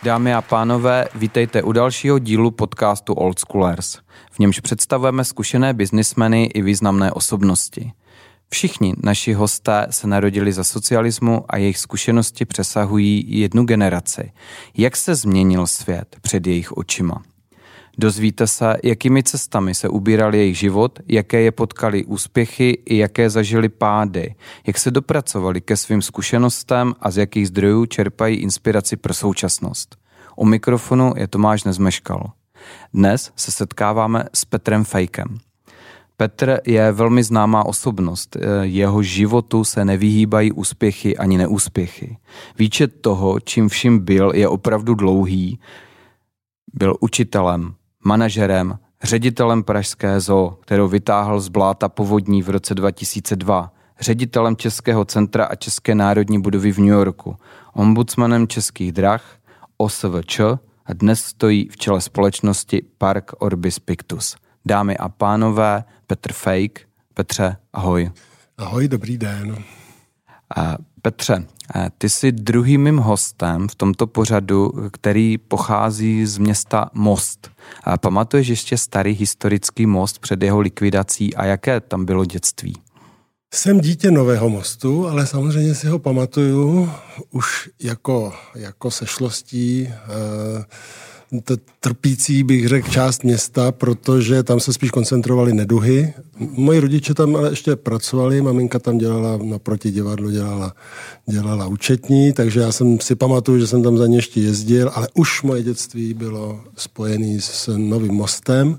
Dámy a pánové, vítejte u dalšího dílu podcastu Old Schoolers. V němž představujeme zkušené biznismeny i významné osobnosti. Všichni naši hosté se narodili za socialismu a jejich zkušenosti přesahují jednu generaci. Jak se změnil svět před jejich očima? Dozvíte se, jakými cestami se ubíral jejich život, jaké je potkali úspěchy i jaké zažili pády, jak se dopracovali ke svým zkušenostem a z jakých zdrojů čerpají inspiraci pro současnost. U mikrofonu je Tomáš Nezmeškal. Dnes se setkáváme s Petrem Fejkem. Petr je velmi známá osobnost. Jeho životu se nevyhýbají úspěchy ani neúspěchy. Výčet toho, čím vším byl, je opravdu dlouhý. Byl učitelem, manažerem, ředitelem Pražské zoo, kterou vytáhl z bláta povodní v roce 2002, ředitelem Českého centra a České národní budovy v New Yorku, ombudsmanem Českých drah, OSVČ a dnes stojí v čele společnosti Park Orbis Pictus. Dámy a pánové, Petr Fejk. Petře, ahoj. Ahoj, dobrý den. Petře, ty jsi druhým mým hostem v tomto pořadu, který pochází z města Most. Pamatuješ ještě starý historický most před jeho likvidací a jaké tam bylo dětství? Jsem dítě Nového Mostu, ale samozřejmě si ho pamatuju už jako sešlostí trpící, bych řekl, část města, protože tam se spíš koncentrovali neduhy. Moji rodiče tam ale ještě pracovali, maminka tam dělala naproti divadlu, dělala účetní, takže já jsem si pamatuju, že jsem tam za ně ještě jezdil, ale už moje dětství bylo spojené s Novým Mostem.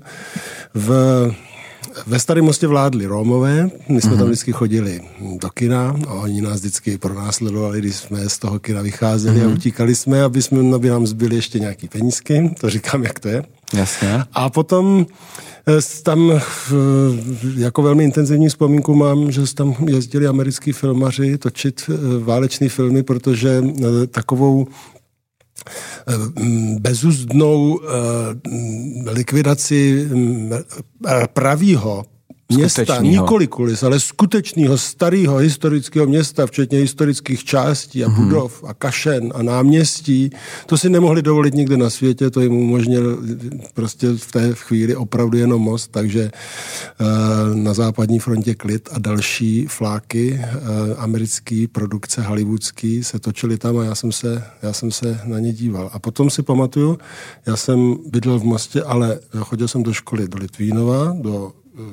Ve Starém Mostě vládli Rómové, my jsme tam vždycky chodili do kina a oni nás vždycky pronásledovali, když jsme z toho kina vycházeli a utíkali jsme, aby nám zbyly ještě nějaký penízky, to říkám, jak to je. Jasně. A potom tam jako velmi intenzivní vzpomínku mám, že tam jezdili americký filmaři točit váleční filmy, protože takovou bezuzdnou likvidaci pravýho města, nikoli kulis, ale skutečného starého historického města, včetně historických částí a budov a kašen a náměstí, to si nemohli dovolit nikde na světě, to jim umožnil prostě v té chvíli opravdu jenom Most, takže na západní frontě klid a další fláky americký produkce hollywoodský se točily tam a já jsem se na ně díval. A potom si pamatuju, já jsem bydlel v Mostě, ale chodil jsem do školy do Litvínova, do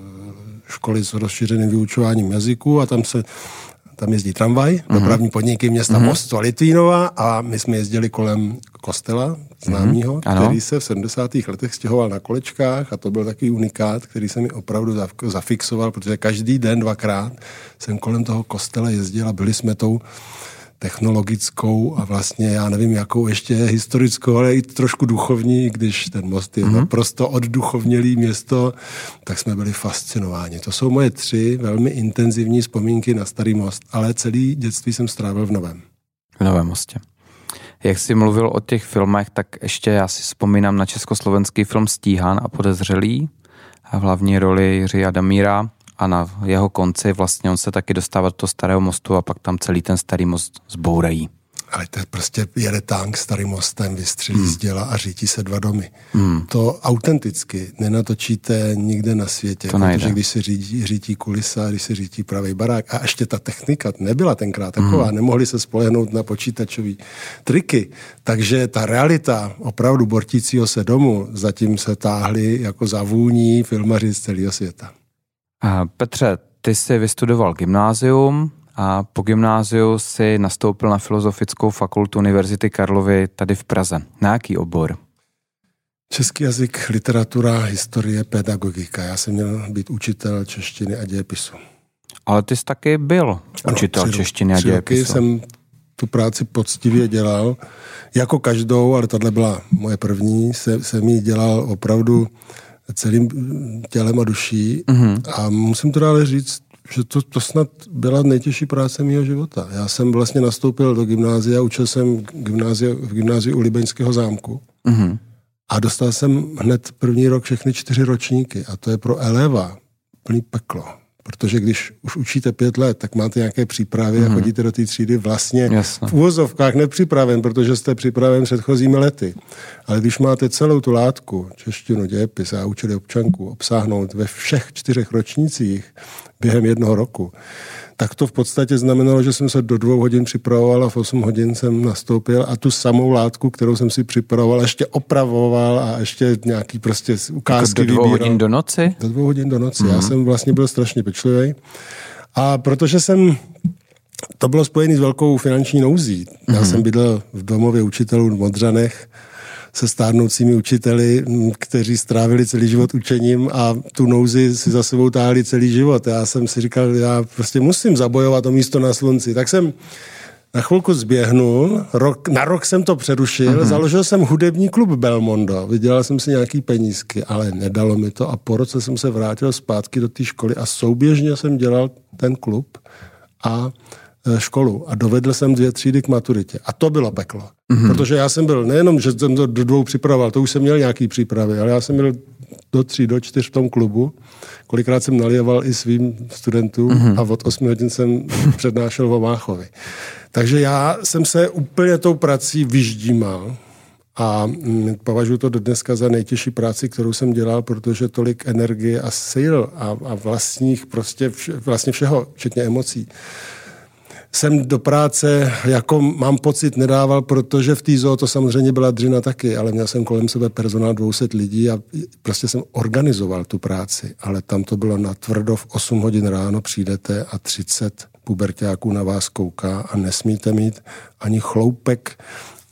školy s rozšířeným vyučováním jazyků a tam jezdí tramvaj, dopravní podniky města Most a Litvínova a my jsme jezdili kolem kostela známýho, který se v 70. letech stěhoval na kolečkách a to byl takový unikát, který se mi opravdu zafixoval, protože každý den dvakrát jsem kolem toho kostela jezdil a byli jsme tou technologickou a vlastně, já nevím, jakou ještě historickou, ale i trošku duchovní, když ten Most je naprosto odduchovnělý město, tak jsme byli fascinováni. To jsou moje 3 velmi intenzivní vzpomínky na Starý Most, ale celý dětství jsem strávil v Novém. V Novém Mostě. Jak jsi mluvil o těch filmech, tak ještě já si vzpomínám na československý film Stíhán a podezřelý a v hlavní roli Jiří Adamíra. A na jeho konci vlastně on se taky dostává do toho Starého Mostu a pak tam celý ten Starý Most zbourají. Ale to prostě jede tank Starým Mostem, vystřelí z děla a řítí se 2 domy. To autenticky nenatočíte nikde na světě, protože když se řítí kulisa, když se řítí pravý barák a ještě ta technika nebyla tenkrát taková, nemohli se spolehnout na počítačové triky, takže ta realita opravdu bortícího se domu zatím se táhli jako zavůní filmaři z celého světa. Petře, ty jsi vystudoval gymnázium a po gymnáziu si nastoupil na Filozofickou fakultu Univerzity Karlovy tady v Praze. Na jaký obor? Český jazyk, literatura, historie, pedagogika. Já jsem měl být učitel češtiny a dějepisu. Ale ty jsi taky byl učitel češtiny a dějepisu. 3 roky jsem tu práci poctivě dělal, jako každou, ale tohle byla moje první, jsem ji dělal opravdu celým tělem a duší a musím to dále říct, že to snad byla nejtěžší práce mého života. Já jsem vlastně nastoupil do gymnázia, učil jsem v gymnáziu u Libeňského zámku a dostal jsem hned první rok všechny 4 ročníky a to je pro eleva plný peklo. Protože když už učíte 5 let, tak máte nějaké přípravy a chodíte do té třídy vlastně v uvozovkách nepřipraven, protože jste připraven předchozími lety. Ale když máte celou tu látku, češtinu, dějepis a učili občanku obsáhnout ve všech 4 ročnících během 1 roku, tak to v podstatě znamenalo, že jsem se do 2 hodin připravoval a v 8 hodin jsem nastoupil a tu samou látku, kterou jsem si připravoval, ještě opravoval a ještě nějaký prostě ukázky vybíral. Do 2 hodin do noci? Do 2 hodin do noci. Já jsem vlastně byl strašně pečlivý. A protože to bylo spojené s velkou finanční nouzí. Já jsem bydlel v domově učitelů v Modřanech se stárnoucími učiteli, kteří strávili celý život učením a tu nouzi si za sebou táhli celý život. Já jsem si říkal, já prostě musím zabojovat o místo na slunci. Tak jsem na chvilku zběhnul, na rok jsem to přerušil, založil jsem hudební klub Belmondo, vydělal jsem si nějaký penízky, ale nedalo mi to a po roce jsem se vrátil zpátky do té školy a souběžně jsem dělal ten klub a školu a dovedl jsem 2 třídy k maturitě. A to bylo peklo. Protože já jsem byl, nejenom, že jsem to do 2 připravoval, to už jsem měl nějaký přípravy, ale já jsem byl do 3, do 4 v tom klubu. Kolikrát jsem nalieval i svým studentům a od 8 hodin jsem přednášel v Máchovi. Takže já jsem se úplně tou prací vyždímal a považuji to dodneska za nejtěžší práci, kterou jsem dělal, protože tolik energie a sil a vlastních prostě vlastně všeho, včetně emocí, jsem do práce, jako mám pocit, nedával, protože v té zoo to samozřejmě byla dřina taky, ale měl jsem kolem sebe personál 200 lidí a prostě jsem organizoval tu práci, ale tam to bylo natvrdo, v 8 hodin ráno přijdete a 30 puberťáků na vás kouká a nesmíte mít ani chloupek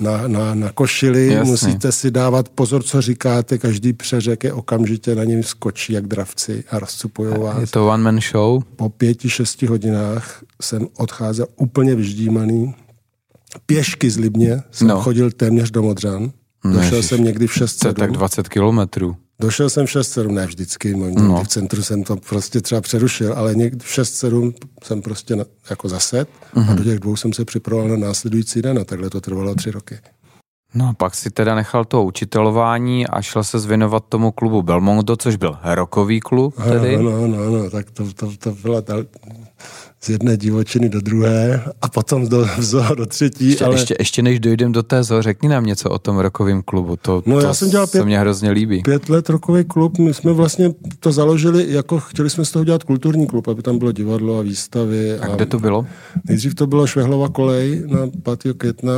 na košili, jasně. Musíte si dávat pozor, co říkáte, každý přeřek je okamžitě na něm skočí jak dravci a rozcupujou vás. Je to one man show? Po 5-6 hodinách jsem odcházel úplně vyždímaný. Pěšky z Libně jsem chodil téměř do Modřan. Došel jsem někdy v 6-7. To je tak 20 kilometrů. Došel jsem v 6-7, ne vždycky, v centru jsem to prostě třeba přerušil, ale někdy v 6-7 jsem prostě jako zased a do těch 2 jsem se připravoval na následující den a takhle to trvalo 3 roky. No a pak si teda nechal to učitelování a šel se zvěnovat tomu klubu Belmondo, což byl rockový klub tedy. No, tak to byla z jedné divočiny do druhé a potom do třetí. Ještě než dojdem do té zoo, řekni nám něco o tom rockovém klubu. Já jsem dělal se mně hrozně líbí. 5 let rockový klub, my jsme vlastně to založili, jako chtěli jsme z toho dělat kulturní klub, aby tam bylo divadlo a výstavy. A kde to bylo? Nejdřív to bylo Švehlova kolej na 5. května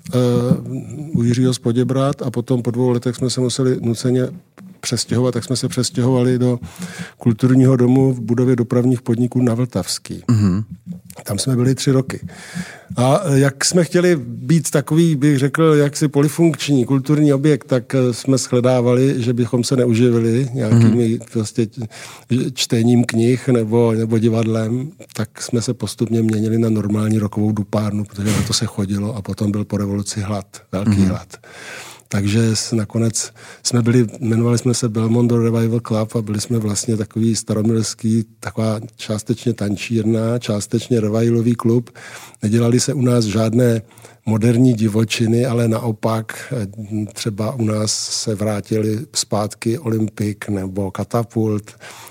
u Jiřího z Poděbrad a potom po 2 letech jsme se museli nuceně přestěhovat, tak jsme se přestěhovali do kulturního domu v budově dopravních podniků na Vltavský. Tam jsme byli 3 roky. A jak jsme chtěli být takový, bych řekl, jaksi polifunkční kulturní objekt, tak jsme shledávali, že bychom se neuživili nějakými prostě čtením knih nebo divadlem, tak jsme se postupně měnili na normální rockovou dupárnu, protože na to se chodilo a potom byl po revoluci hlad, velký hlad. Takže nakonec jmenovali jsme se Belmondo Revival Club a byli jsme vlastně takový staromilský, taková částečně tančírna, částečně revivalový klub. Nedělali se u nás žádné moderní divočiny, ale naopak třeba u nás se vrátili zpátky Olympik nebo Katapult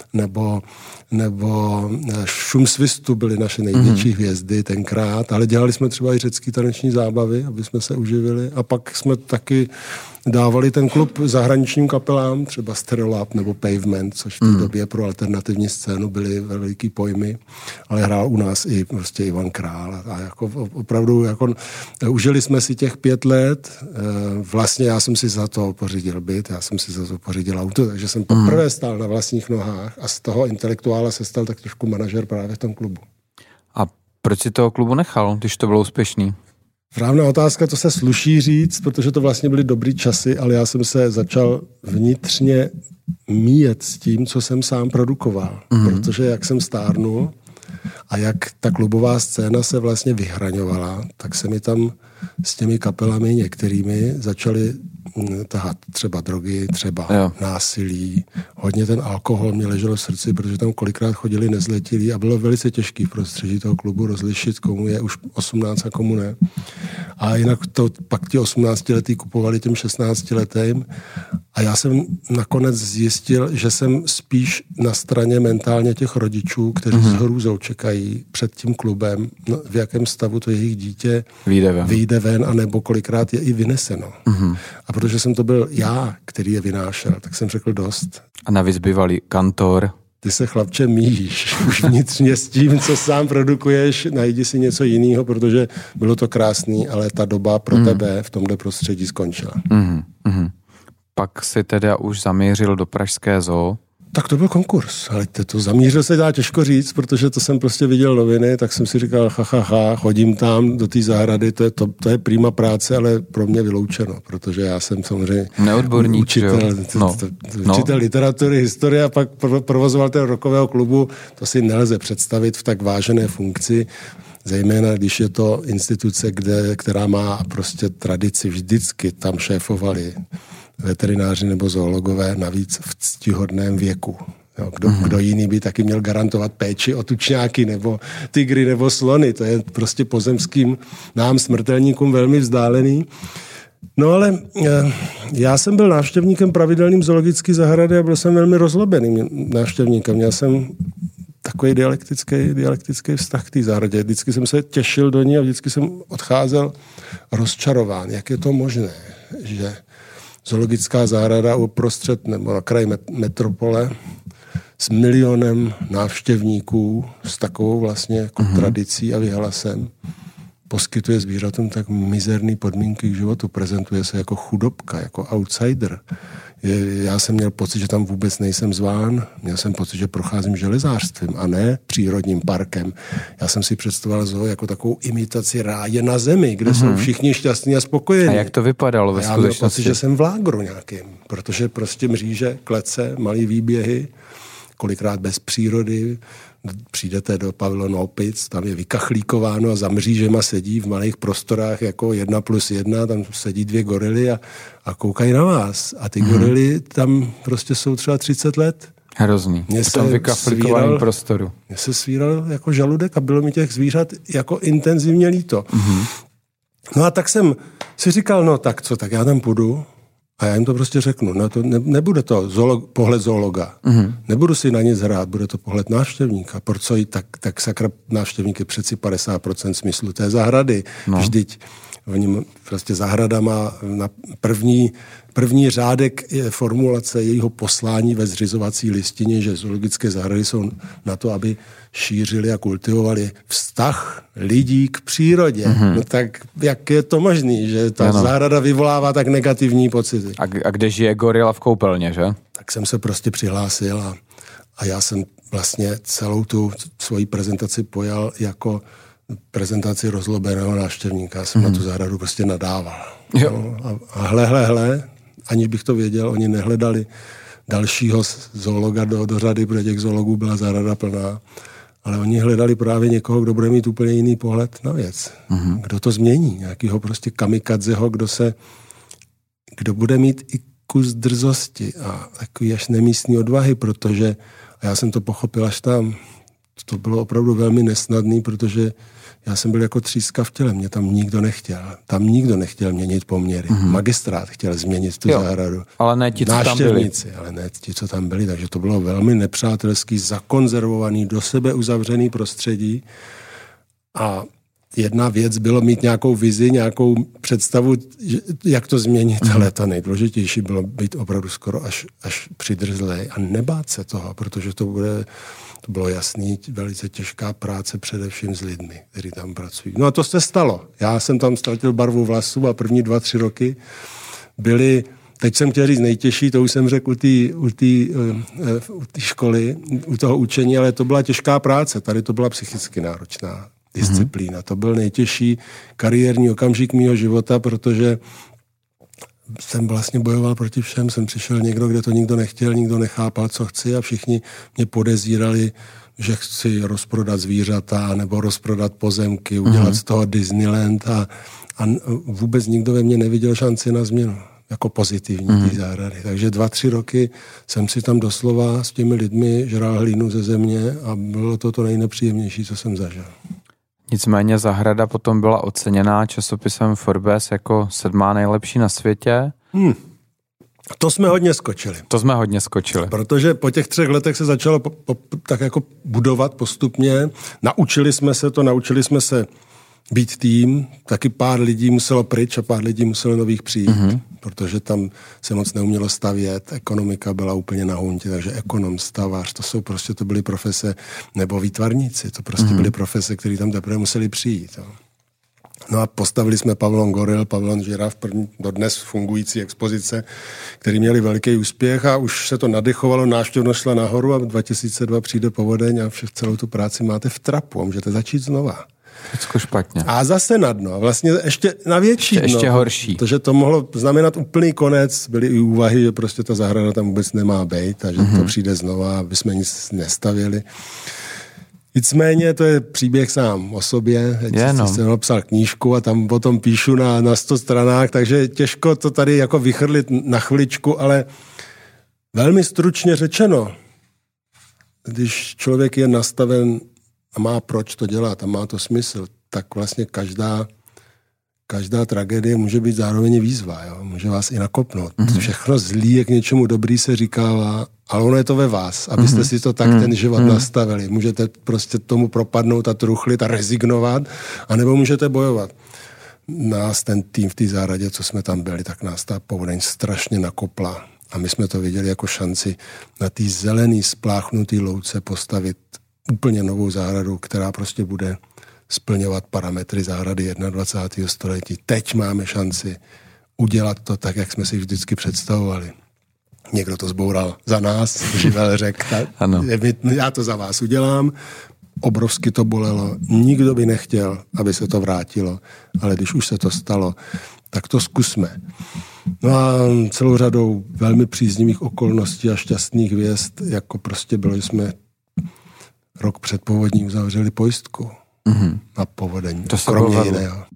nebo Šum svistu byly naše největší hvězdy tenkrát, ale dělali jsme třeba i řecký taneční zábavy, aby jsme se uživili a pak jsme taky dávali ten klub zahraničním kapelám, třeba Stereolab nebo Pavement, což v té době pro alternativní scénu byly veliký pojmy, ale hrál u nás i prostě Ivan Král a jako opravdu jako užili jsme si těch 5 let, vlastně já jsem si za to pořídil byt, já jsem si za to pořídil auto, takže jsem poprvé stál na vlastních nohách a z toho intelektuála se stal tak trošku manažer právě v tom klubu. A proč si toho klubu nechal, když to bylo úspěšný? Správná otázka, to se sluší říct, protože to vlastně byly dobrý časy, ale já jsem se začal vnitřně míjet s tím, co jsem sám produkoval. Protože jak jsem stárnul a jak ta klubová scéna se vlastně vyhraňovala, tak se mi tam s těmi kapelami některými začaly tahat třeba drogy, třeba násilí. Hodně ten alkohol mě ležel v srdci, protože tam kolikrát chodili nezletilí a bylo velice těžký v prostředí toho klubu rozlišit, komu je už 18 a komu ne. A jinak to pak ti 18letí kupovali těm 16letým A já jsem nakonec zjistil, že jsem spíš na straně mentálně těch rodičů, kteří s hrůzou čekají před tím klubem, no, v jakém stavu to jejich dítě vyjde ven, anebo kolikrát je i vyneseno. A protože jsem to byl já, který je vynášel, tak jsem řekl dost. A navíc bývalý kantor. Ty se, chlapče, míjíš už vnitřně s tím, co sám produkuješ, najdi si něco jiného, protože bylo to krásný, ale ta doba pro tebe v tomhle prostředí skončila. Pak si teda už zamířil do Pražské zoo. Tak to byl konkurs, ale to zamířil se dá těžko říct, protože to jsem prostě viděl noviny, tak jsem si říkal, chodím tam do té zahrady, to je prima práce, ale pro mě vyloučeno, protože já jsem samozřejmě neodborník, učitel literatury, historie a pak provozovatel rockového klubu, to si nelze představit v tak vážené funkci, zejména když je to instituce, která má prostě tradici, vždycky tam šéfovali veterináři nebo zoologové, navíc v ctihodném věku. Jo, kdo jiný by taky měl garantovat péči o tučňáky nebo tygry nebo slony. To je prostě pozemským nám smrtelníkům velmi vzdálený. No ale já jsem byl návštěvníkem pravidelným zoologické zahrady a byl jsem velmi rozlobeným návštěvníkem. Měl jsem takový dialektický vztah k té zahradě. Vždycky jsem se těšil do ní a vždycky jsem odcházel rozčarován. Jak je to možné, že zoologická zahrada uprostřed nebo na kraji metropole s milionem návštěvníků, s takovou vlastně jako tradicí a vyhlasem poskytuje zvířatům tak mizerné podmínky k životu, prezentuje se jako chudobka, jako outsider. Já jsem měl pocit, že tam vůbec nejsem zván, měl jsem pocit, že procházím železářstvím a ne přírodním parkem. Já jsem si představoval zoo jako takovou imitaci ráje na zemi, kde jsou všichni šťastní a spokojení. A jak to vypadalo ve skutečnosti? Já měl pocit, že jsem v lágru nějakým, protože prostě mříže, klece, malý výběhy, kolikrát bez přírody. Přijdete do pavilonu opic, tam je vykachlíkováno a za mřížema sedí v malých prostorách jako 1+1, tam sedí 2 gorily a koukají na vás. A ty gorily tam prostě jsou třeba 30 let. Hrozný. V tom vykachlíkovaném prostoru. Mně se svíral jako žaludek a bylo mi těch zvířat jako intenzivně líto. No a tak jsem si říkal, no tak co, tak já tam půjdu. A já jim to prostě řeknu, no to nebude to pohled zoologa. Nebudu si na nic hrát, bude to pohled návštěvníka. Proč tak sakra návštěvník je přeci 50% smyslu té zahrady. Vždyť v něm prostě zahrada má na první řádek je formulace jejího poslání ve zřizovací listině, že zoologické zahrady jsou na to, aby šířili a kultivovali vztah lidí k přírodě. No tak jak je to možný, že ta zahrada vyvolává tak negativní pocity? A kde žije gorila v koupelně, že? Tak jsem se prostě přihlásil a já jsem vlastně celou tu svoji prezentaci pojal jako prezentaci rozlobeného návštěvníka. Já jsem na tu zahradu prostě nadával. No, a hle, aniž bych to věděl, oni nehledali dalšího zoologa do řady, protože těch zoologů byla zahrada plná, ale oni hledali právě někoho, kdo bude mít úplně jiný pohled na věc. Kdo to změní, nějakýho prostě kamikadzeho, kdo bude mít i kus drzosti a takový až nemístný odvahy, protože, a já jsem to pochopil až tam, to bylo opravdu velmi nesnadný, protože já jsem byl jako tříska v těle, mě tam nikdo nechtěl. Tam nikdo nechtěl měnit poměry. Magistrát chtěl změnit tu zahradu. Ale ne ti, co tam byli. Ale ne ti, co tam byli. Takže to bylo velmi nepřátelský, zakonzervovaný, do sebe uzavřený prostředí. A jedna věc bylo mít nějakou vizi, nějakou představu, jak to změnit, ale ta nejdůležitější bylo být opravdu skoro až přidrzlej a nebát se toho, protože to bylo jasný, velice těžká práce především s lidmi, kteří tam pracují. No a to se stalo. Já jsem tam ztratil barvu vlasů a první 2-3 roky byly, teď jsem chtěl říct nejtěžší, to už jsem řekl u té školy, u toho učení, ale to byla těžká práce. Tady to byla psychicky náročná disciplína. To byl nejtěžší kariérní okamžik mýho života, protože jsem vlastně bojoval proti všem. Jsem přišel někdo, kde to nikdo nechtěl, nikdo nechápal, co chci a všichni mě podezírali, že chci rozprodat zvířata nebo rozprodat pozemky, udělat z toho Disneyland a vůbec nikdo ve mně neviděl šanci na změnu jako pozitivní té zahrady. Takže 2-3 roky jsem si tam doslova s těmi lidmi žral hlínu ze země a bylo to nejnepříjemnější, co jsem zažil. Nicméně zahrada potom byla oceněná časopisem Forbes jako 7. nejlepší na světě. To jsme hodně skočili. Protože po těch 3 letech se začalo tak jako budovat postupně. Naučili jsme se být tým, taky pár lidí muselo pryč a pár lidí muselo nových přijít, protože tam se moc neumělo stavět, ekonomika byla úplně na huntě, takže ekonom, stavař, to byly profese, nebo výtvarníci, to prostě byly profese, které tam teprve museli přijít. Jo. No a postavili jsme Pavillon Goril, Pavillon Žiraf, první dodnes fungující expozice, který měli velký úspěch a už se to nadechovalo, návštěvnost šla nahoru a 2002 přijde povodeň a celou tu práci máte v trapu a můžete začít znova. Všecko špatně. A zase na dno, vlastně ještě na větší dno. Ještě horší. Protože to mohlo znamenat úplný konec, byly i úvahy, že prostě ta zahrada tam vůbec nemá být a že to přijde znova, aby jsme nic nestavili. Nicméně to je příběh sám o sobě. Jsem napsal knížku a tam potom píšu na 100 stranách, takže těžko to tady jako vychrlit na chviličku, ale velmi stručně řečeno, když člověk je nastaven a má proč to dělat a má to smysl, tak vlastně každá tragédie může být zároveň výzva, jo? Může vás i nakopnout. Všechno zlý je k něčemu dobrý, se říkává, ale ono je to ve vás, abyste si to tak ten život nastavili. Můžete prostě tomu propadnout a truchlit a rezignovat, anebo můžete bojovat. Nás ten tým v té zahradě, co jsme tam byli, tak nás ta povodeň strašně nakopla. A my jsme to viděli jako šanci na té zelený spláchnutý louce postavit úplně novou zahradu, která prostě bude splňovat parametry zahrady 21. století. Teď máme šanci udělat to tak, jak jsme si vždycky představovali. Někdo to zboural za nás, Živel řekl, já to za vás udělám. Obrovsky to bolelo. Nikdo by nechtěl, aby se to vrátilo, ale když už se to stalo, tak to zkusme. No a celou řadou velmi příznivých okolností a šťastných hvězd, jako prostě bylo, že jsme rok před povodní uzavřeli pojistku na povodeň. To kromě jiného.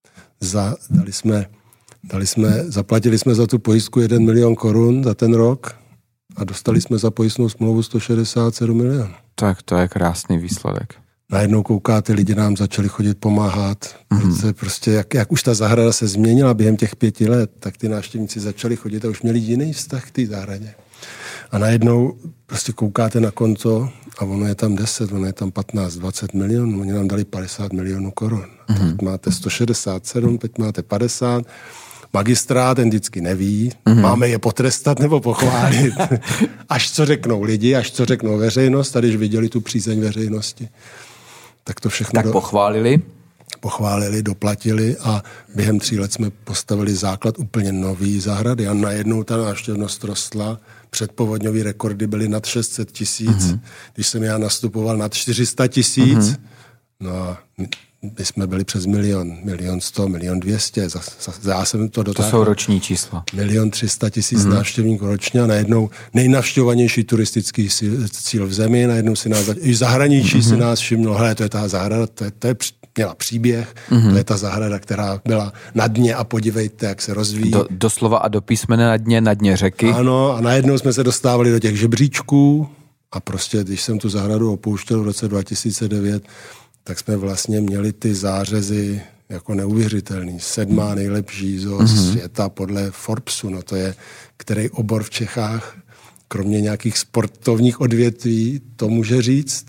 Zaplatili jsme za tu pojistku 1 milion korun za ten rok a dostali jsme za pojistnou smlouvu 167 milionů. Tak to je krásný výsledek. Najednou koukáte, lidi nám začali chodit pomáhat. Prostě jak už ta zahrada se změnila během těch 5 let, tak ty návštěvníci začali chodit a už měli jiný vztah k té zahradě. A najednou prostě koukáte na konto a ono je tam 10, ono je tam 15, 20 milionů. Oni nám dali 50 milionů korun. Tak máte 167, teď máte 50. Magistrát ten vždycky neví, máme je potrestat nebo pochválit. Až co řeknou lidi, až co řeknou veřejnost, a když viděli tu přízeň veřejnosti. Tak to všechno... Tak pochválili, doplatili a během 3 let jsme postavili základ úplně nový zahrady a najednou ta návštěvnost rostla. Předpovodňový rekordy byly nad 600 000. Když jsem já nastupoval nad 400 000, no a my jsme byli přes 1 100 000, 1 200 000. Já jsem to dotáhl. To jsou roční čísla. 1 300 000 návštěvníků ročně a najednou nejnavštěvovanější turistický cíl v zemi, najednou si nás, i zahraničí si nás všimlo, hele, to je ta zahrada, to je měla příběh, to je ta zahrada, která byla na dně a podívejte, jak se rozvíjí. Doslova a do písmene na dně řeky. Ano, a najednou jsme se dostávali do těch žebříčků a prostě, když jsem tu zahradu opouštěl v roce 2009, tak jsme vlastně měli ty zářezy jako neuvěřitelný. 7. nejlepší zoo světa podle Forbesu, no to je, který obor v Čechách, kromě nějakých sportovních odvětví, to může říct.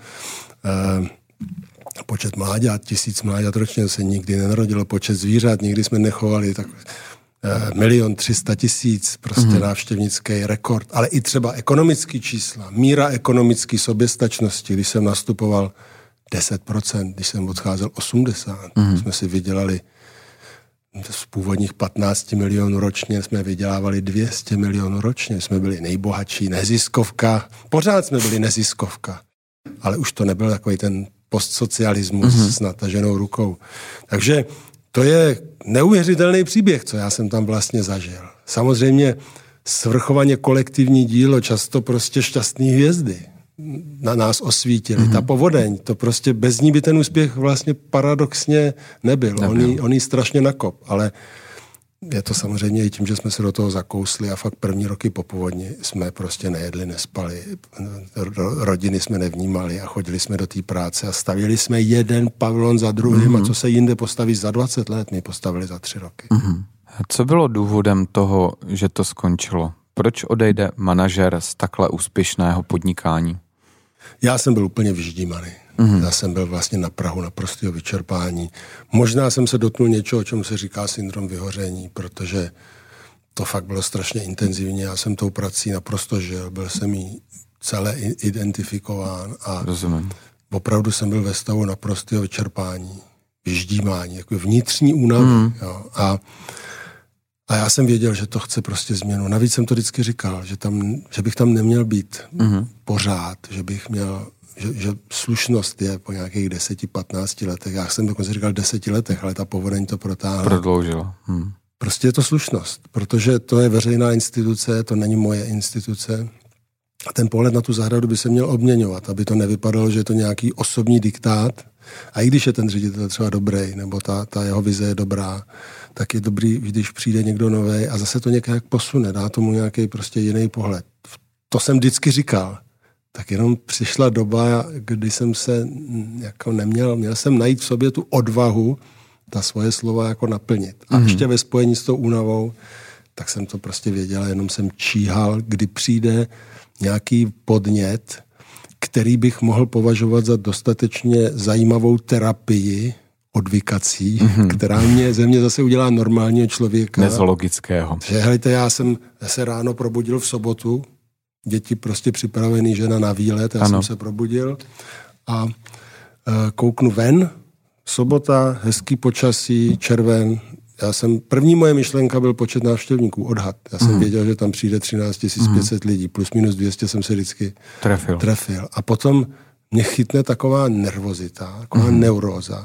Počet mláďat, 1000 mláďat ročně se nikdy nenarodilo, počet zvířat, nikdy jsme nechovali, tak 1 300 000, prostě návštěvnický rekord, ale i třeba ekonomický čísla, míra ekonomické soběstačnosti, když jsem nastupoval 10%, když jsem odcházel 80%, jsme si vydělali z původních 15 milionů ročně, jsme vydělávali 200 milionů ročně, jsme byli nejbohatší, neziskovka, pořád jsme byli neziskovka, ale už to nebyl takový ten postsocialismus s nataženou rukou. Takže to je neuvěřitelný příběh, co já jsem tam vlastně zažil. Samozřejmě svrchovaně kolektivní dílo, často prostě šťastný hvězdy na nás osvítili. Ta povodeň, to prostě bez ní by ten úspěch vlastně paradoxně nebyl. On jí strašně nakop, ale je to samozřejmě i tím, že jsme se do toho zakousli a fakt první roky po povodni jsme prostě nejedli, nespali. Rodiny jsme nevnímali a chodili jsme do té práce a stavili jsme jeden pavilon za druhým a co se jinde postaví za 20 let, my postavili za 3 roky. Co bylo důvodem toho, že to skončilo? Proč odejde manažer z takhle úspěšného podnikání? Já jsem byl úplně vyždímaný. Já jsem byl vlastně na prahu naprostého vyčerpání. Možná jsem se dotknul něčeho, o čem se říká syndrom vyhoření, protože to fakt bylo strašně intenzivně. Já jsem tou prací naprosto žil, byl jsem jí celé identifikován a rozumím. Opravdu jsem byl ve stavu naprostého vyčerpání, vyždímání, jako vnitřní únavy. Jo. A já jsem věděl, že to chce prostě změnu. Navíc jsem to vždycky říkal, že bych tam neměl být pořád, že bych měl, že slušnost je po nějakých 10-15 letech. Já jsem dokonce říkal 10 letech, ale ta Povodeň to protáhla. Prodloužila. Prostě je to slušnost, protože to je veřejná instituce, to není moje instituce. A ten pohled na tu zahradu by se měl obměňovat, aby to nevypadalo, že je to nějaký osobní diktát. A i když je ten ředitel třeba dobrý, nebo ta jeho vize je dobrá, tak je dobrý, když přijde někdo nový a zase to nějak posune, dá tomu nějaký prostě jiný pohled. To jsem vždycky říkal. Tak jenom přišla doba, kdy jsem se jako měl jsem najít v sobě tu odvahu ta svoje slova jako naplnit. A ještě ve spojení s tou únavou, tak jsem to prostě věděl, jenom jsem číhal, kdy přijde nějaký podnět, který bych mohl považovat za dostatečně zajímavou terapii odvykací, která ze mě zase udělá normálního člověka. Nezologického. Že hejte, já jsem se ráno probudil v sobotu, děti prostě připravený, žena na výlet, já jsem se probudil a kouknu ven, sobota, hezký počasí, červen. První moje myšlenka byl počet návštěvníků, odhad. Já jsem věděl, že tam přijde 13 500 lidí, plus minus 200 jsem se vždycky trefil. A potom mě chytne taková nervozita, taková neuróza.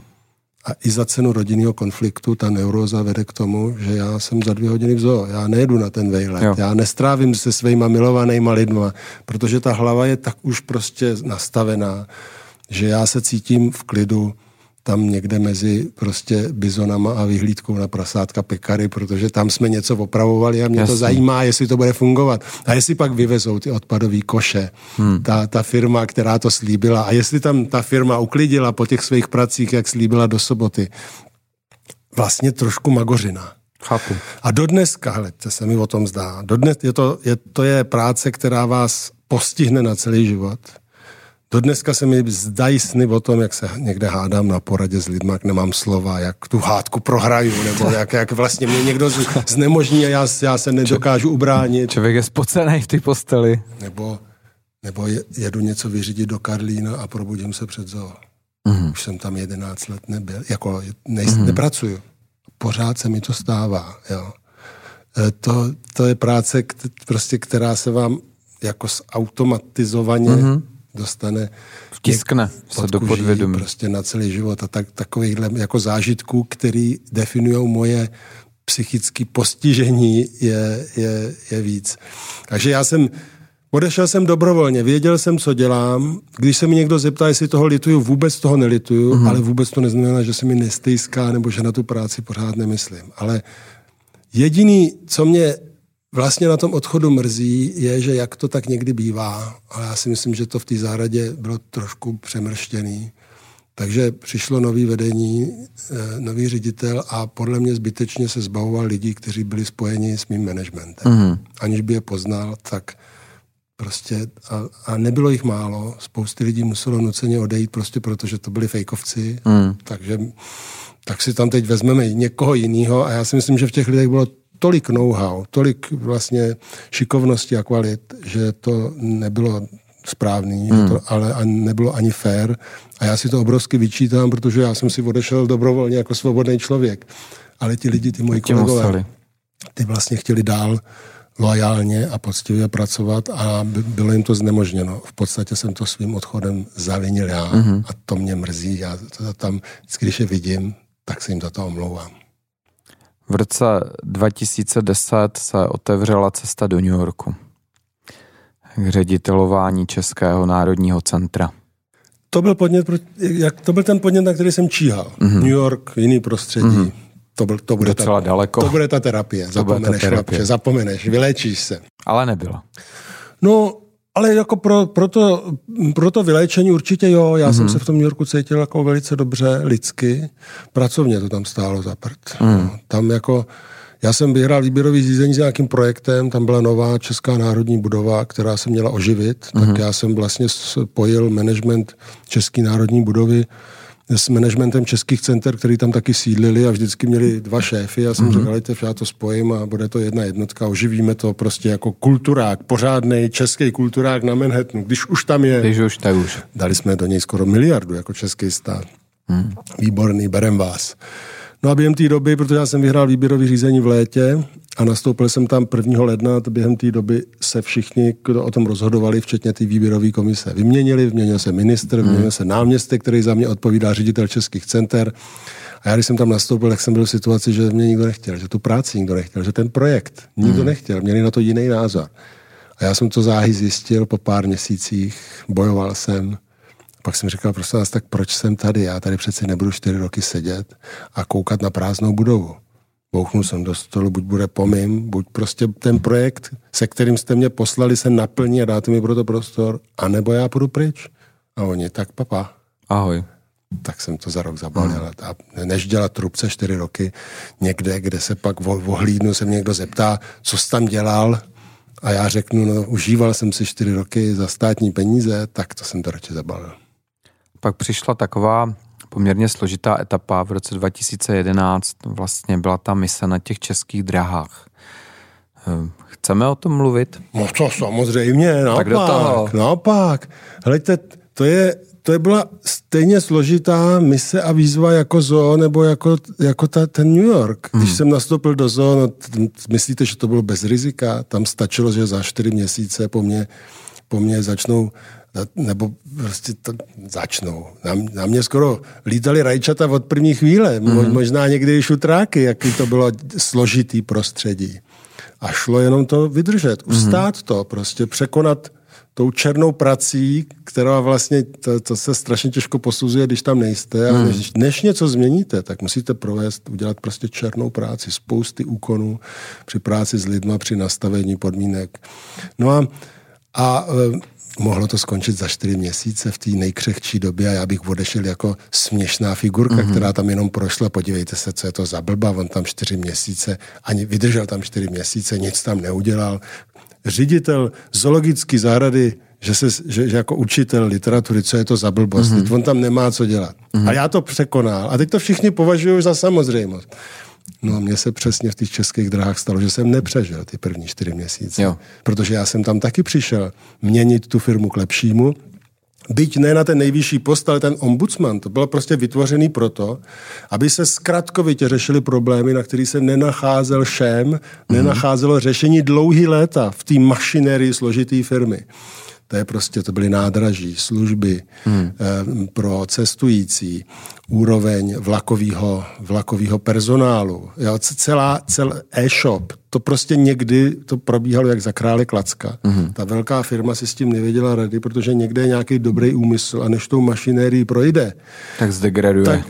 A i za cenu rodinného konfliktu ta neuróza vede k tomu, že já jsem za 2 hodiny v zoo. Já nejedu na ten vejlet. Jo. Já nestrávím se svýma milovanýma lidma, protože ta hlava je tak už prostě nastavená, že já se cítím v klidu tam někde mezi prostě bizonama a vyhlídkou na prasátka pekary, protože tam jsme něco opravovali a mě to zajímá, jestli to bude fungovat. A jestli pak vyvezou ty odpadové koše, ta firma, která to slíbila, a jestli tam ta firma uklidila po těch svých pracích, jak slíbila do soboty. Vlastně trošku magořina. Chápu. A dodneska, hledajte, se mi o tom zdá, dodnes to je práce, která vás postihne na celý život. Dodneska se mi zdají sny o tom, jak se někde hádám na poradě s lidmi, jak nemám slova, jak tu hádku prohraju, nebo jak vlastně mě někdo znemožní a já se nedokážu ubránit. Člověk je spocenej v té posteli. Nebo jedu něco vyřídit do Karlína a probudím se před zoo. Už jsem tam 11 let nebyl, nepracuju. Pořád se mi to stává. Jo. To je práce, prostě, která se vám jako zautomatizovaně dostane vtiskne se do podvědomí prostě na celý život a takovýchhle jako zážitků, který definiujou moje psychické postižení je víc. Takže odešel jsem dobrovolně, věděl jsem, co dělám. Když se mi někdo zeptá, jestli toho lituju, vůbec toho nelituju, ale vůbec to neznamená, že se mi nestejská nebo že na tu práci pořád nemyslím. Ale jediný, co mě vlastně na tom odchodu mrzí, je, že jak to tak někdy bývá, ale já si myslím, že to v té zahradě bylo trošku přemrštěný. Takže přišlo nový vedení, nový ředitel a podle mě zbytečně se zbavoval lidí, kteří byli spojeni s mým managementem. Aniž by je poznal, tak prostě a nebylo jich málo. Spousty lidí muselo nuceně odejít prostě protože to byli fejkovci. Takže tak si tam teď vezmeme někoho jiného a já si myslím, že v těch lidech bylo tolik know-how, tolik vlastně šikovnosti a kvalit, že to nebylo správný, ale nebylo ani fair. A já si to obrovsky vyčítám, protože já jsem si odešel dobrovolně jako svobodný člověk. Ale ti lidi, ty moji kolegové, ty vlastně chtěli dál loajálně a poctivě pracovat a bylo jim to znemožněno. V podstatě jsem to svým odchodem zavinil já a to mě mrzí. Já to tam, když je vidím, tak se jim za to omlouvám. V roce 2010 se otevřela cesta do New Yorku k ředitelování Českého národního centra. To byl ten podnět, na který jsem číhal. New York, jiný prostředí. To bude docela daleko. To bude ta terapie. Zapomeneš, vylečíš se. Ale nebyla. No, Ale jako pro to vyléčení určitě jo. Já jsem se v tom New Yorku cítil jako velice dobře lidsky. Pracovně to tam stálo za prd. No, tam jako... Já jsem vyhrál výběrový řízení s nějakým projektem, tam byla nová Česká národní budova, která se měla oživit, tak já jsem vlastně spojil management České národní budovy s managementem českých center, který tam taky sídlili a vždycky měli 2 šéfy. Já jsem řekl, já to spojím a bude to jedna jednotka, oživíme to prostě jako kulturák, pořádnej český kulturák na Manhattanu, když už tam je. Když už, tak už. Dali jsme do něj skoro 1 miliardu jako český stát. Výborný, berem vás. No a během té doby, protože já jsem vyhrál výběrový řízení v létě a nastoupil jsem tam 1. ledna, během té doby se všichni, kdo o tom rozhodovali, včetně té výběrové komise, vyměnil se ministr, vyměnil se náměstek, který za mě odpovídá ředitel českých center. A já, když jsem tam nastoupil, tak jsem byl v situaci, že mě nikdo nechtěl, že tu práci nikdo nechtěl, že ten projekt nikdo nechtěl, měli na to jiný názor. A já jsem to záhy zjistil po pár měsících, bojoval jsem. Pak jsem říkal, prosím vás, tak proč jsem tady? Já tady přece nebudu 4 roky sedět a koukat na prázdnou budovu. Bouchnul jsem do stolu, buď bude po mým, buď prostě ten projekt, se kterým jste mě poslali, se naplní a dáte mi pro to prostor, anebo já půjdu pryč. A oni, tak papa. Ahoj. Tak jsem to za rok zabalil. A než dělat trubce 4 roky někde, kde se pak ohlídnu, se mě někdo zeptá, co jsi tam dělal, a já řeknu, no, užíval jsem si 4 roky za státní peníze, tak to jsem to radši zabalil. Pak přišla taková poměrně složitá etapa v roce 2011. Vlastně byla ta mise na těch českých drahách. Chceme o tom mluvit? No to samozřejmě, naopak. Tak do toho. Naopak. Helejte, to byla stejně složitá mise a výzva jako zoo, nebo jako ten New York. Když jsem nastoupil do zoo, no, myslíte, že to bylo bez rizika? Tam stačilo, že za 4 měsíce po mně začnou, nebo prostě to začnou. Na mě skoro lítali rajčata od první chvíle, možná někdy i šutráky, jaký to bylo složitý prostředí. A šlo jenom to vydržet, ustát to, prostě překonat tou černou prací, která vlastně, to se strašně těžko posuzuje, když tam nejste, ale než něco změníte, tak musíte udělat prostě černou práci, spousty úkonů při práci s lidma, při nastavení podmínek. No a mohlo to skončit za 4 měsíce v té nejkřehčí době a já bych odešel jako směšná figurka, která tam jenom prošla. Podívejte se, co je to za blba, on tam 4 měsíce, ani vydržel tam 4 měsíce, nic tam neudělal. Ředitel zoologické zahrady, že jako učitel literatury, co je to za blbost, on tam nemá co dělat. A já to překonal. A teď to všichni považují za samozřejmost. No a mně se přesně v těch českých drahách stalo, že jsem nepřežil ty první 4 měsíce. Jo. Protože já jsem tam taky přišel měnit tu firmu k lepšímu. Byť ne na ten nejvyšší post, ale ten ombudsman, to bylo prostě vytvořený proto, aby se zkratkovitě řešily problémy, na který se nenacházel nenacházelo řešení dlouhý léta v té mašinérii složitý firmy. To byly nádraží, služby pro cestující, úroveň vlakového personálu, celý e-shop. To prostě někdy to probíhalo jak za krále Klacka. Ta velká firma si s tím nevěděla rady, protože někde je nějaký dobrý úmysl a než tou mašinérii projde, tak zdegraduje.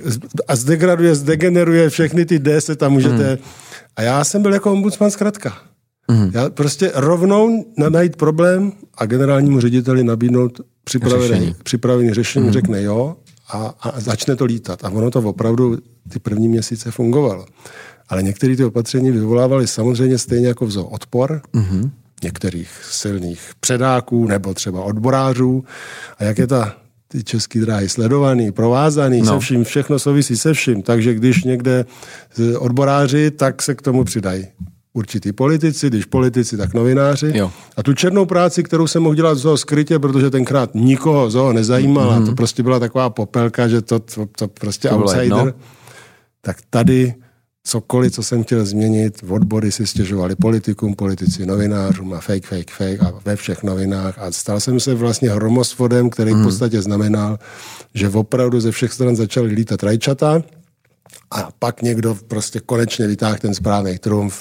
Zdegeneruje všechny ty D se tam můžete... A já jsem byl jako ombudsman zkrátka. Já prostě rovnou najít problém a generálnímu řediteli nabídnout připravený řešení, řekne jo a začne to lítat. A ono to opravdu ty první měsíce fungovalo. Ale některé ty opatření vyvolávaly samozřejmě stejně jako vzor odpor některých silných předáků nebo třeba odborářů. A jak je ty český dráhy sledovaný, provázaný se vším, všechno souvisí se vším. Takže když někde odboráři, tak se k tomu přidají určitý politici, když politici, tak novináři. Jo. A tu černou práci, kterou jsem mohl dělat zoo skrytě, protože tenkrát nikoho zoo nezajímala, to prostě byla taková popelka, že to prostě to outsider. Tak tady cokoliv, co jsem chtěl změnit, v odbory si stěžovali politikům, politici novinářům a fake a ve všech novinách. A stal jsem se vlastně hromosvodem, který v podstatě znamenal, že opravdu ze všech stran začaly lítat rajčata a pak někdo prostě konečně vytáhl ten správný trumf.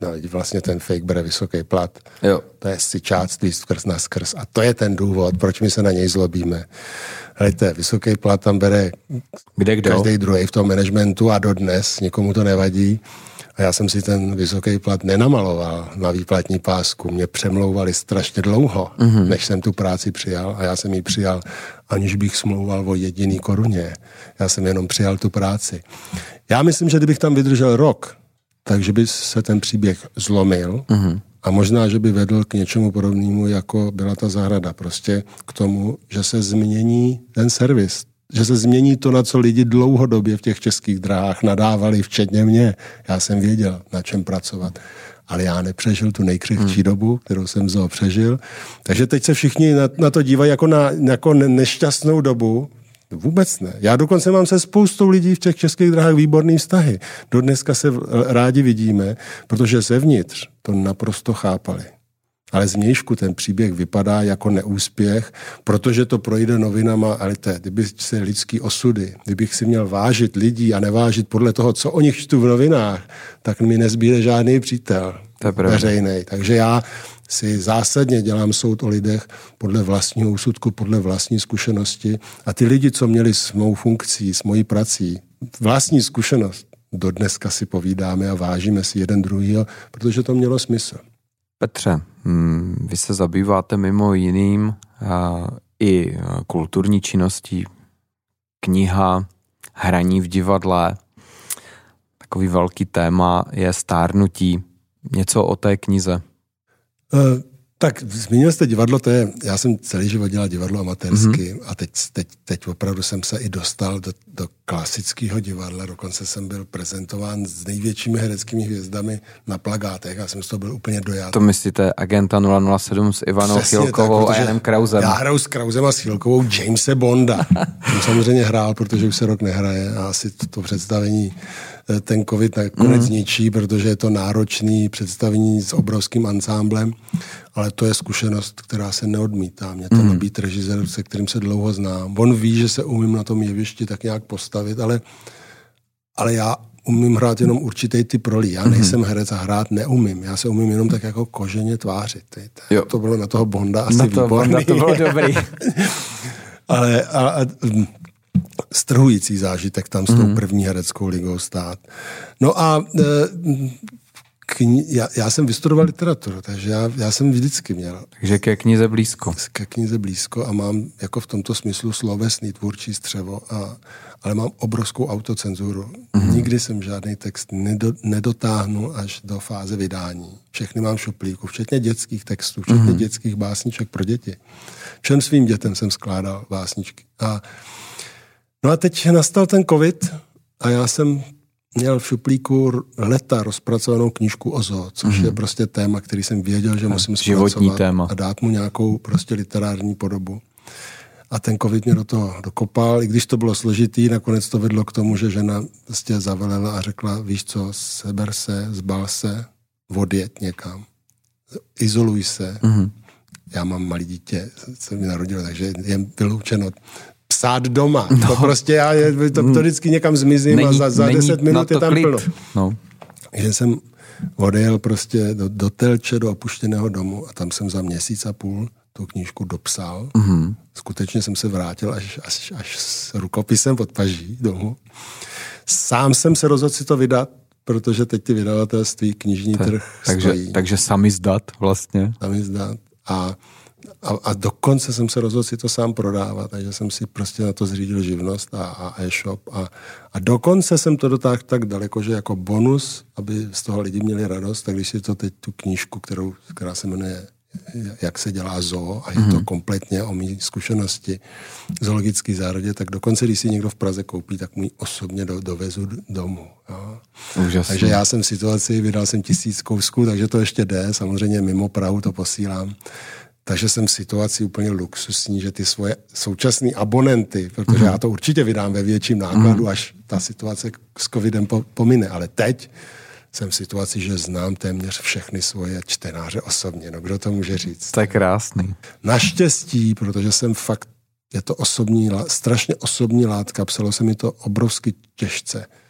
No, vlastně ten fake bere vysoký plat. Jo. To je sičáctví skrz na skrz. A to je ten důvod, proč my se na něj zlobíme. Hejte, vysoký plat tam bere každý druhý v tom managementu a dodnes někomu to nevadí. A já jsem si ten vysoký plat nenamaloval na výplatní pásku. Mě přemlouvali strašně dlouho, než jsem tu práci přijal. A já jsem ji přijal, aniž bych smlouval o jediný koruně. Já jsem jenom přijal tu práci. Já myslím, že kdybych tam vydržel rok, takže by se ten příběh zlomil a možná, že by vedl k něčemu podobnému, jako byla ta zahrada. Prostě k tomu, že se změní ten servis. Že se změní to, na co lidi dlouhodobě v těch českých dráhách nadávali, včetně mě. Já jsem věděl, na čem pracovat. Ale já nepřežil tu nejkřehčí dobu, kterou jsem přežil. Takže teď se všichni na to dívají jako nešťastnou dobu. Vůbec ne. Já dokonce mám se spoustou lidí v těch českých dráhách výborný vztahy. Do dneska se rádi vidíme, protože zevnitř to naprosto chápali. Ale zvnějšku ten příběh vypadá jako neúspěch, protože to projde novinama, ale kdyby se lidský osudy, kdybych si měl vážit lidí a nevážit podle toho, co o nich čtu v novinách, tak mi nezbýde žádný přítel veřejnej. Takže já si zásadně dělám soud o lidech podle vlastního úsudku, podle vlastní zkušenosti a ty lidi, co měli s mou funkcí, s mojí prací, vlastní zkušenost, do dneska si povídáme a vážíme si jeden druhýho, protože to mělo smysl. Petře, vy se zabýváte mimo jiným i kulturní činností, kniha, hraní v divadle. Takový velký téma je stárnutí. Něco o té knize? Tak zmínil jste divadlo, já jsem celý život dělal divadlo amatérsky a teď opravdu jsem se i dostal do klasického divadla, dokonce jsem byl prezentován s největšími hereckými hvězdami na plakátech a jsem z toho byl úplně dojat. To myslíte Agenta 007 s Ivanou Chilkovou a Janem Krausem? Já hraju s Krausem a s Chilkovou Jamese Bonda. Jsem samozřejmě hrál, protože už se rok nehraje a asi to představení ten covid nakonec zničí, protože je to náročný představení s obrovským ansámblem, ale to je zkušenost, která se neodmítá. Mě to nabít režisér, se kterým se dlouho znám. On ví, že se umím na tom jevišti tak nějak postavit, ale já umím hrát jenom určitý typ rolí. Já nejsem herec a hrát neumím. Já se umím jenom tak jako koženě tvářit. To bylo na toho Bonda asi výborný. Bonda to bylo dobrý. ale strhující zážitek tam s tou první hereckou ligou stát. No a já jsem vystudoval literaturu, takže já jsem vždycky měl. Takže ke knize blízko. Ke knize blízko a mám jako v tomto smyslu slovesný tvůrčí střevo, ale mám obrovskou autocenzuru. Nikdy jsem žádný text nedotáhnul až do fáze vydání. Všechny mám v šuplíku, včetně dětských textů, včetně dětských básniček pro děti. Všem svým dětem jsem skládal básničky. No a teď nastal ten covid a já jsem měl v šuplíku leta rozpracovanou knížku o zoo, což je prostě téma, který jsem věděl, že musím zpracovat a dát mu nějakou prostě literární podobu. A ten covid mě do toho dokopal, i když to bylo složitý, nakonec to vedlo k tomu, že žena prostě zavelela a řekla, víš co, seber se, zbal se, odjet někam, izoluj se. Já mám malý dítě, se mi narodilo, takže je vyloučeno psát doma. No. To prostě to vždycky někam zmizím a za 10 minut je tam plno. No. Takže jsem odjel prostě do Telče, do opuštěného domu a tam jsem za měsíc a půl tu knížku dopsal. Skutečně jsem se vrátil až s rukopisem pod paží domů. Sám jsem se rozhodl si to vydat, protože teď ty vydavatelství, knižní trh stojí. Takže samizdat vlastně. Samizdat. A dokonce jsem se rozhodl si to sám prodávat, takže jsem si prostě na to zřídil živnost a e-shop a dokonce jsem to dotáhl tak daleko, že jako bonus, aby z toho lidi měli radost, tak když si to teď tu knížku, která se jmenuje Jak se dělá zoo a je to kompletně o mý zkušenosti zoologický zahradě, tak dokonce, když si někdo v Praze koupí, tak mu ji osobně dovezu domů. Jo. Takže já jsem v situaci, vydal jsem 1000 kousků, takže to ještě jde, samozřejmě mimo Prahu to posílám. Takže jsem v situaci úplně luxusní, že ty svoje současné abonenty, protože já to určitě vydám ve větším nákladu, až ta situace s covidem pomine, ale teď jsem v situaci, že znám téměř všechny svoje čtenáře osobně. No, kdo to může říct? To je krásný. Naštěstí, protože jsem fakt, je to strašně osobní látka, psalo se mi to obrovsky těžce.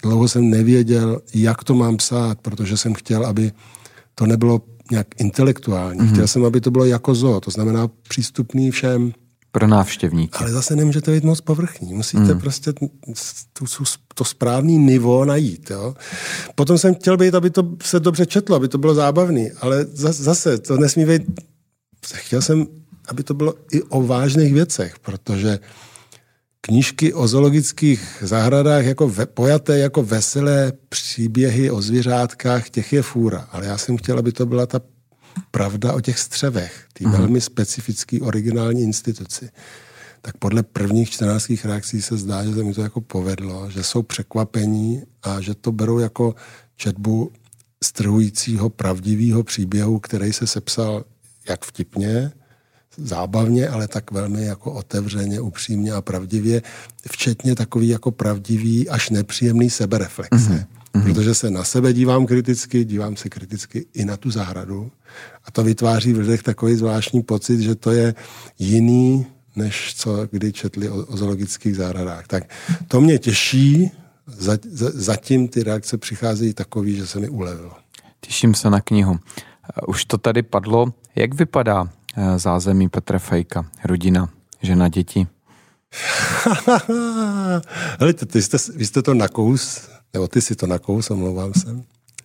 Dlouho jsem nevěděl, jak to mám psát, protože jsem chtěl, aby to nebylo nějak intelektuální. Chtěl jsem, aby to bylo jako zoo, to znamená přístupný všem. Pro návštěvníky. Ale zase nemůžete být moc povrchní. Musíte prostě to správný nivo najít. Jo? Potom jsem chtěl být, aby to se dobře četlo, aby to bylo zábavný, ale zase to nesmí být... Chtěl jsem, aby to bylo i o vážných věcech, protože knížky o zoologických zahradách pojaté jako veselé příběhy o zvířátkách, těch je fůra. Ale já jsem chtěl, aby to byla ta pravda o těch střevech, ty velmi specifický originální instituci. Tak podle prvních 14 reakcí se zdá, že se mi to jako povedlo, že jsou překvapení a že to berou jako četbu strhujícího pravdivého příběhu, který se sepsal jak vtipně, zábavně, ale tak velmi jako otevřeně, upřímně a pravdivě, včetně takový jako pravdivý až nepříjemný sebereflexe. Protože se na sebe dívám kriticky, dívám se kriticky i na tu zahradu a to vytváří v lidech takový zvláštní pocit, že to je jiný, než co kdy četli o zoologických zahradách. Tak to mě těší, zatím ty reakce přicházejí takový, že se mi ulevilo. Těším se na knihu. Už to tady padlo. Jak vypadá zázemí Petra Fejka? Rodina, žena, děti? Helejte, vy jste to nakous, nebo ty si to nakous, omlouvám se,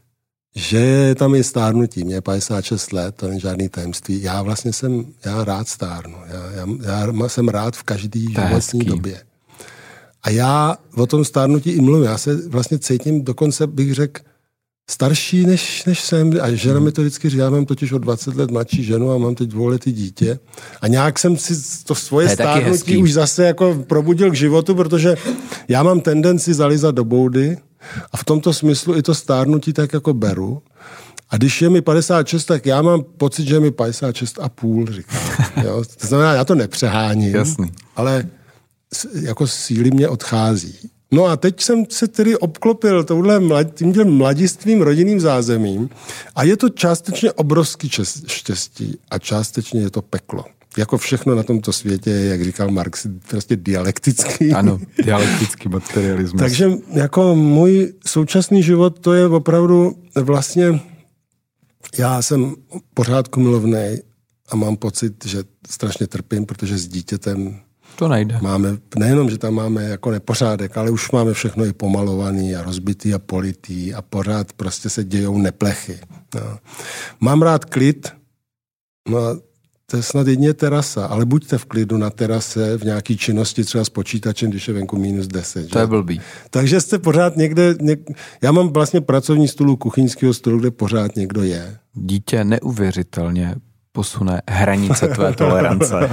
že tam je stárnutí. Mě je 56 let, to není žádný tajemství. Já rád stárnu. Já jsem rád v každý životní době. A já o tom stárnutí i mluvím. Já se vlastně cítím, dokonce bych řekl, starší, než jsem. A žena mi to vždycky říká, já mám totiž o 20 let mladší ženu a mám teď 2letý dítě. A nějak jsem si to svoje stárnutí už zase jako probudil k životu, protože já mám tendenci zalízat do boudy a v tomto smyslu i to stárnutí tak jako beru. A když je mi 56, tak já mám pocit, že je mi 56,5, říkám. Jo? To znamená, já to nepřeháním, ale jako síly mě odchází. No a teď jsem se tedy obklopil tímhle mladistvým rodinným zázemím a je to částečně obrovský štěstí a částečně je to peklo. Jako všechno na tomto světě je, jak říkal Marx, prostě dialektický. Ano, dialektický materialismus. Takže jako můj současný život, to je opravdu vlastně, já jsem pořádku milovnej a mám pocit, že strašně trpím, protože s dítětem to nejde. Máme, nejenom, že tam máme jako nepořádek, ale už máme všechno i pomalovaný a rozbitý a politý a pořád prostě se dějou neplechy. No. Mám rád klid, no to je snad jedině terasa, ale buďte v klidu na terase v nějaký činnosti třeba s počítačem, když je venku -10. To je blbý. Takže jste pořád někde, já mám vlastně pracovní stůl, kuchyňského stolu, kde pořád někdo je. Dítě neuvěřitelně posune hranice tvé tolerance.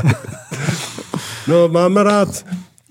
No, mám rád,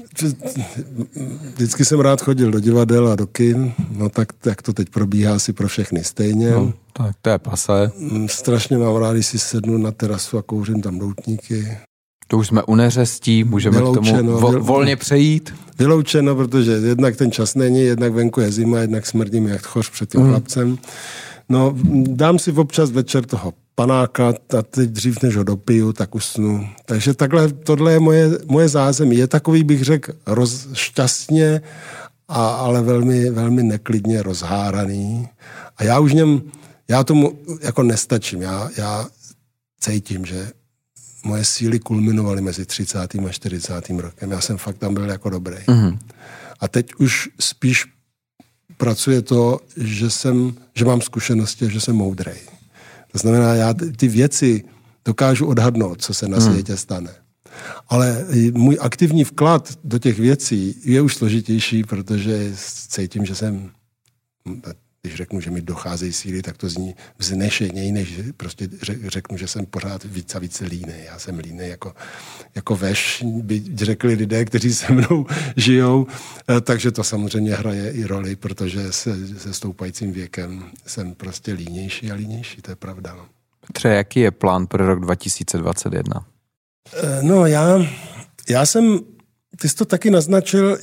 vždycky jsem rád chodil do divadel a do kin, no tak to teď probíhá asi pro všechny stejně. No, tak to je pasé. Strašně mám rád, když si sednu na terasu a kouřím tam doutníky. To už jsme u neřestí, můžeme k tomu volně přejít. Vyloučeno, protože jednak ten čas není, jednak venku je zima, jednak smrdím jak choř před tím chlapcem. No, dám si občas večer toho panáka a teď dřív, než ho dopiju, tak usnu. Takže tohle je moje zázemí. Je takový, bych řekl, šťastně, ale velmi, velmi neklidně rozháraný. A já tomu jako nestačím. Já cítím, že moje síly kulminovaly mezi 30. a 40. rokem. Já jsem fakt tam byl jako dobrý. A teď už spíš pracuje to, že mám zkušenosti a že jsem moudrej. To znamená, já ty věci dokážu odhadnout, co se na světě stane. Ale můj aktivní vklad do těch věcí je už složitější, protože cítím, že jsem, když řeknu, že mi docházejí síly, tak to zní vznešeněji, než prostě řeknu, že jsem pořád víc a víc línej. Já jsem línej jako veš, by řekli lidé, kteří se mnou žijou, takže to samozřejmě hraje i roli, protože se stoupajícím věkem jsem prostě línější a línější, to je pravda. No. Petře, jaký je plán pro rok 2021? No já jsem, ty jsi to taky naznačil,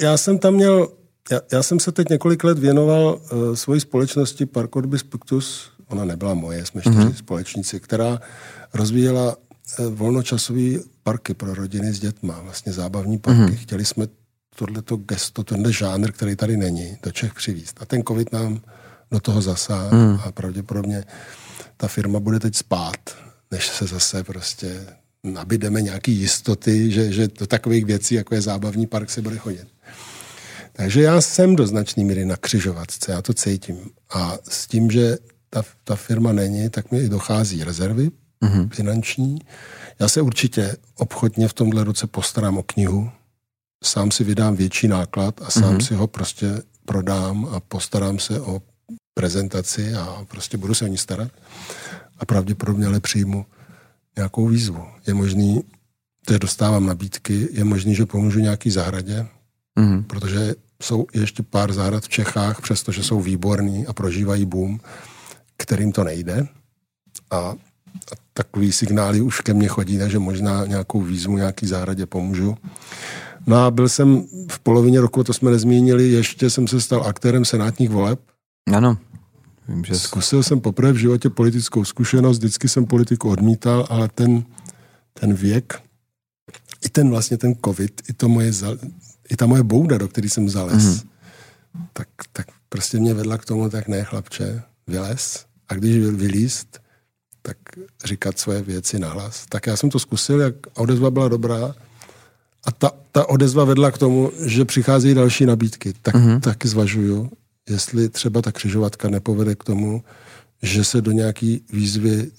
já jsem se teď několik let věnoval svojí společnosti Parkorbis Pictus, ona nebyla moje, jsme 4 společníci, která rozvíjela volnočasové parky pro rodiny s dětma, vlastně zábavní parky. Chtěli jsme tohleto gesto, tenhle žánr, který tady není, do Čech přivízt. A ten covid nám do toho zasáhl a pravděpodobně ta firma bude teď spát, než se zase prostě nabídeme nějaký jistoty, že do takových věcí, jako je zábavní park, se bude chodit. Takže já jsem do značné míry na křižovatce, já to cítím. A s tím, že ta firma není, tak mi i dochází rezervy finanční. Já se určitě obchodně v tomhle roce postarám o knihu, sám si vydám větší náklad a sám si ho prostě prodám a postarám se o prezentaci a prostě budu se o ní starat. A pravděpodobně ale přijmu nějakou výzvu. Je možný, že dostávám nabídky, je možný, že pomůžu nějaký zahradě, protože jsou ještě pár zahrad v Čechách, přestože jsou výborný a prožívají boom, kterým to nejde. A takový signály už ke mně chodí, takže možná nějakou výzvu, nějaký zahradě pomůžu. No a byl jsem v polovině roku, to jsme nezmínili, ještě jsem se stal aktérem senátních voleb. Ano. Vím, že zkusil jsem poprvé v životě politickou zkušenost, vždycky jsem politiku odmítal, ale ten věk, i ten covid, i ta moje bouda, do které jsem zalez, tak prostě mě vedla k tomu, tak ne, chlapče, vylez. A když vylíst, tak říkat svoje věci nahlas. Tak já jsem to zkusil, jak odezva byla dobrá a ta odezva vedla k tomu, že přicházejí další nabídky. Tak taky zvažuju, jestli třeba ta křižovatka nepovede k tomu, že se do nějaký výzvy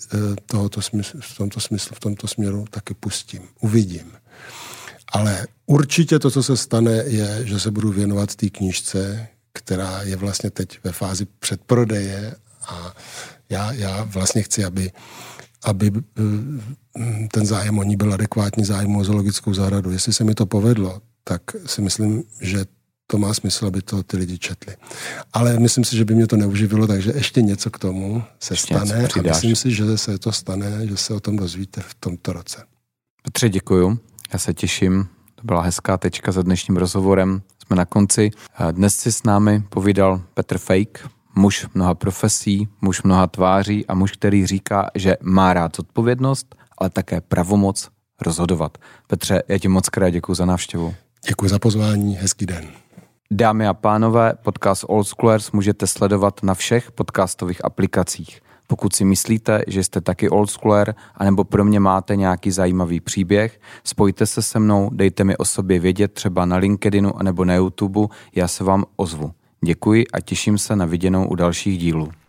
v tomto směru taky pustím. Uvidím. Ale určitě to, co se stane, je, že se budu věnovat té knížce, která je vlastně teď ve fázi předprodeje a já vlastně chci, aby ten zájem o ní byl adekvátní zájmu o zoologickou zahradu. Jestli se mi to povedlo, tak si myslím, že to má smysl, aby to ty lidi četli. Ale myslím si, že by mě to neuživilo, takže ještě něco k tomu se stane a myslím si, že se to stane, že se o tom dozvíte v tomto roce. Petře, děkuju. Já se těším. To byla hezká tečka za dnešním rozhovorem. Jsme na konci. Dnes si s námi povídal Petr Fejk, muž mnoha profesí, muž mnoha tváří a muž, který říká, že má rád zodpovědnost, ale také pravomoc rozhodovat. Petře, já ti moc krát děkuji za návštěvu. Děkuji za pozvání, hezký den. Dámy a pánové, podcast Old Schoolers můžete sledovat na všech podcastových aplikacích. Pokud si myslíte, že jste taky old schooler, anebo pro mě máte nějaký zajímavý příběh, spojte se se mnou, dejte mi o sobě vědět třeba na LinkedInu anebo na YouTube, já se vám ozvu. Děkuji a těším se na viděnou u dalších dílů.